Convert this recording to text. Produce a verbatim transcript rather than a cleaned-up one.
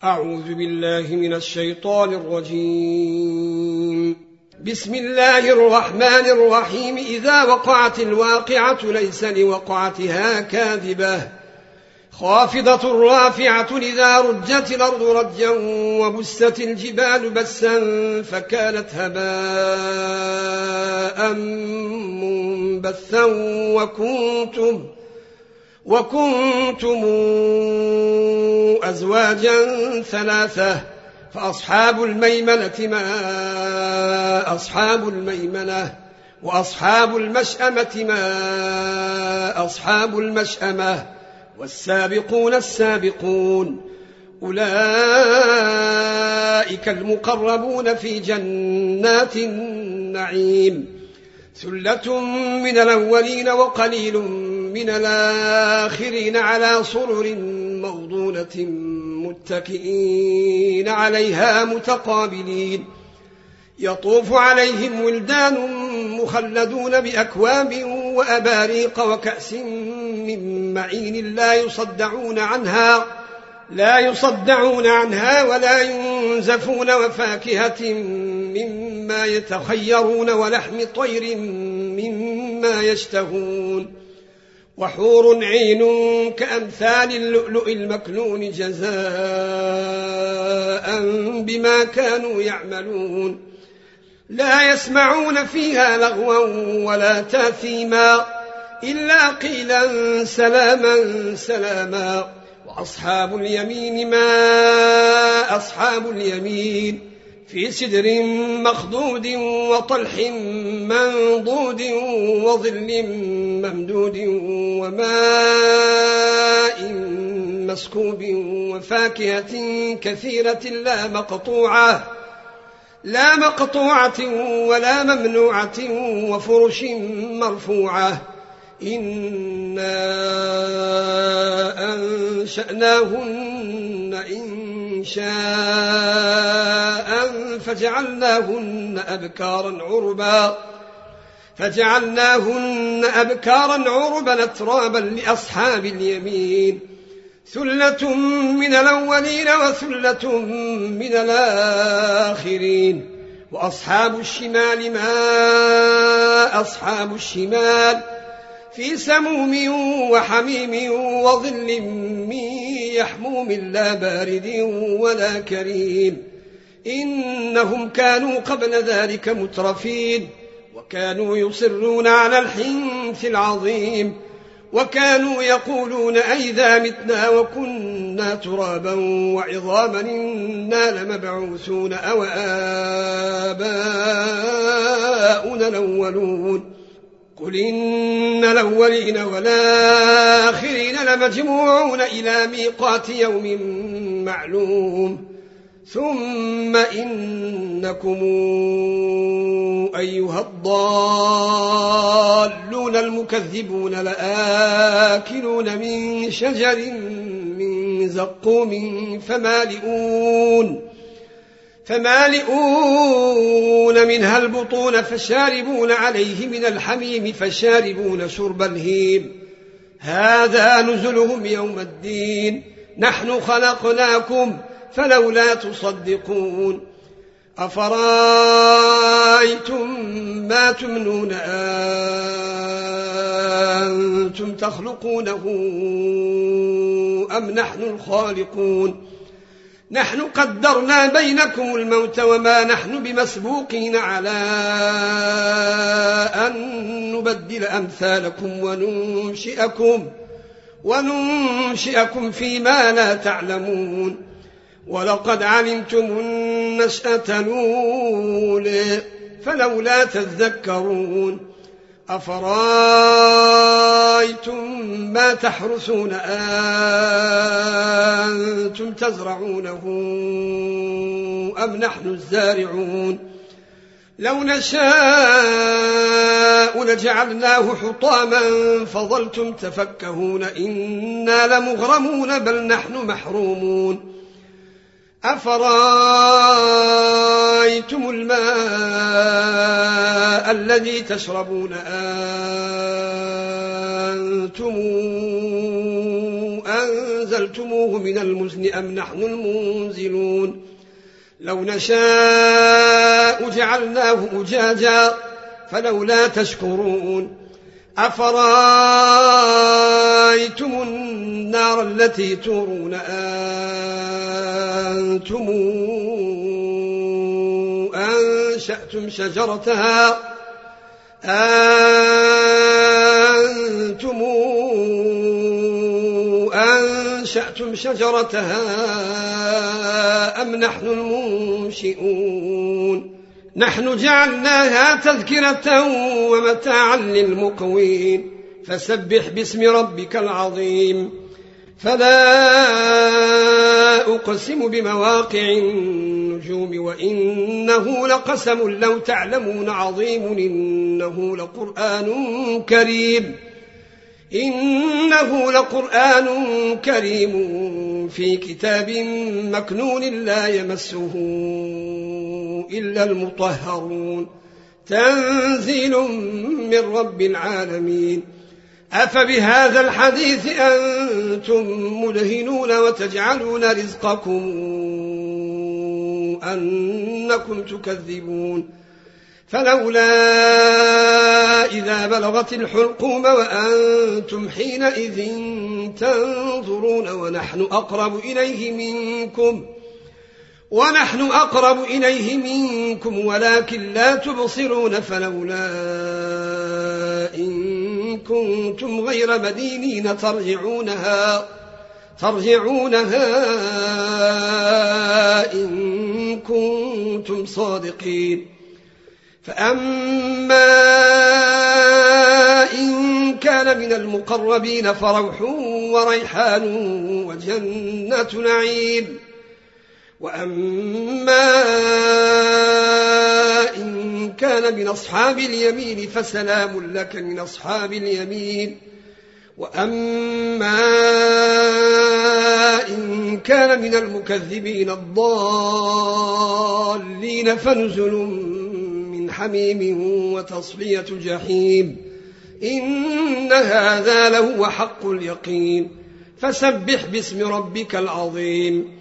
أعوذ بالله من الشيطان الرجيم. بسم الله الرحمن الرحيم. إذا وقعت الواقعة ليس لوقعتها كاذبة خافضة رافعة إذا رجت الأرض رجا وبست الجبال بسا فكانت هباء منبثا وكنتم وكنتم أزواجا ثلاثة فأصحاب الميمنة ما أصحاب الميمنة وأصحاب المشأمة ما أصحاب المشأمة والسابقون السابقون أولئك المقربون في جنات النعيم ثلة من الأولين وقليل من الآخرين على سرر موضونة متكئين عليها متقابلين يطوف عليهم ولدان مخلدون بأكواب وأباريق وكأس من معين لا يصدعون عنها لا يصدعون عنها ولا ينزفون وفاكهة مما يتخيرون ولحم طير مما يشتهون وحور عين كأمثال اللؤلؤ المكنون جزاء بما كانوا يعملون لا يسمعون فيها لغوا ولا تاثيما إلا قيلا سلاما سلاما وأصحاب اليمين ما أصحاب اليمين في سدر مخضود وطلح منضود وظل ممدود وماء مسكوب وفاكهة كثيرة لا مقطوعة لا مقطوعة ولا ممنوعة وفرش مرفوعة إنا أنشأناهن إن شاء فجعلناهن أبكارا عربا فجعلناهن أبكارا عربا أترابا لأصحاب اليمين ثلة من الأولين وثلة من الآخرين وأصحاب الشمال ما أصحاب الشمال في سموم وحميم وظل من يحموم لا بارد ولا كريم إنهم كانوا قبل ذلك مترفين وكانوا يصرون على الحنث العظيم وكانوا يقولون أئذا متنا وكنا ترابا وعظاما إنا لمبعوثون أو آباؤنا الأولون قل إن الأولين والآخرين لمجموعون إلى ميقات يوم معلوم ثم إنكم أيها الضالون المكذبون لآكلون من شجر من زقوم فمالئون فمالئون منها البطون فشاربون عليه من الحميم فشاربون شرب الهيم هذا نزلهم يوم الدين نحن خلقناكم فلولا تصدقون أفرأيتم ما تمنون أنتم تخلقونه أم نحن الخالقون نحن قدرنا بينكم الموت وما نحن بمسبوقين على أن نبدل أمثالكم وننشئكم وننشئكم فيما لا تعلمون ولقد علمتم النشأة الأولى فلولا تذكرون أفرأيتم ما تحرثون أنتم تزرعونه أم نحن الزارعون لو نشاء لجعلناه حطاما فظلتم تفكهون إنا لمغرمون بل نحن محرومون أفرأيتم الماء الذي تشربون أنتم أنزلتم أنزلتموه من المزن أم نحن المنزلون لو نشاء جعلناه أجاجا فلولا تشكرون أفرأيتم النار التي تورون أنتم أنشأتم شجرتها أنتم أنشأتم شجرتها أم نحن المنشئون نحن جعلناها تذكرة ومتاعا للمقوين فسبح باسم ربك العظيم فلا أقسم بمواقع النجوم وإنه لقسم لو تعلمون عظيم إنه لقرآن كريم إنه لقرآن كريم في كتاب مكنون لا يمسه إلا المطهرون تنزيل من رب العالمين أفبهذا الحديث أنتم مدهنون وتجعلون رزقكم أنكم تكذبون فلولا إذا بلغت الحلقوم وأنتم حينئذ تنظرون ونحن أقرب إليه منكم ونحن أقرب إليه منكم ولكن لا تبصرون فلولا إن كنتم غير مدينين ترجعونها ترجعونها إن كنتم صادقين فأما إن كان من المقربين فروح وريحان وجنة نعيم وأما إن كان من أصحاب اليمين فسلام لك من أصحاب اليمين وأما إن كان من المكذبين الضالين فنزل من حميم وتصلية جحيم إن هذا لهو حق اليقين فسبح باسم ربك العظيم